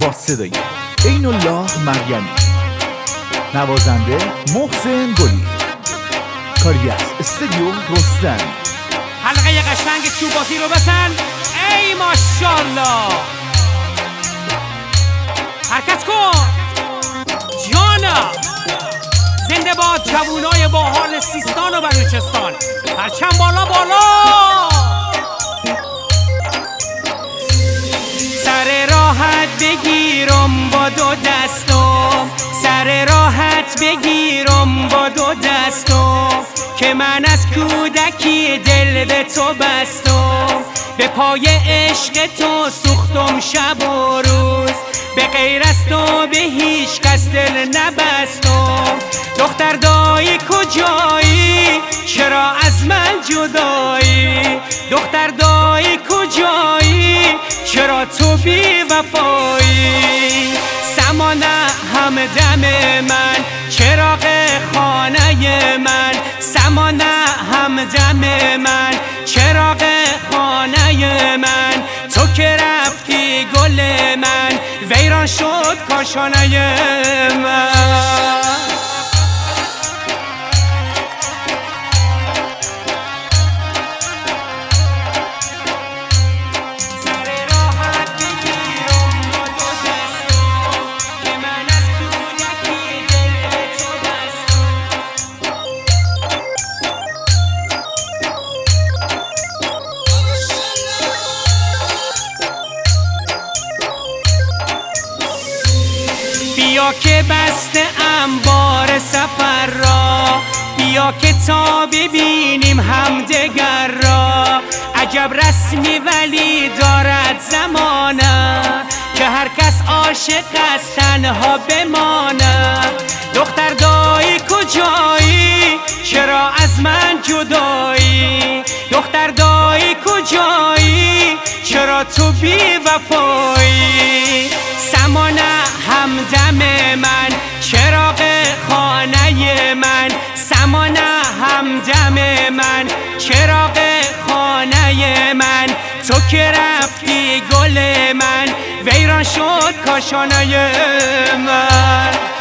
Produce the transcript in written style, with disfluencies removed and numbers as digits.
با صدای عین الله مریمی، نوازنده محسن گلی، کاری از استودیو رستمی. حلقه قشنگ چوبازی رو بزن. ای ماشاءالله، حرکت کن جانا. زنده باد جوونای باحال سیستان و بلوچستان. پرچم بالا بالا. سر راحت بگیرم با دو دستم، سر راحت بگیرم با دو دستم، که من از کودکی دل به تو بستم. به پای عشق تو سوختم شب و روز، به غیر از تو به هیچ کس دل نبستم. دختر دایی کجایی؟ چرا از من جدایی؟ دختر دایی کجایی؟ چرا تو بی وفایی؟ سمانه همدم من، چراغ خانه من. سمانه همدم من، چراغ خانه من. تو که رفتی گل من، ویران شد کاشانه من. بیا که بسته انبار سفر را، بیا که تا ببینیم همدیگر را. عجب رسمی ولی دارد زمانه، که هر کس عاشق است تنها بمانه. دختر دایی کجایی؟ چرا از من جدایی؟ دختر دایی کجایی؟ چرا تو بی وفایی؟ سمانه همدم من، چراغ خانه من. سمانه همدم من، چراغ خانه من. تو که رفتی گل من، ویران شد کاشانه من.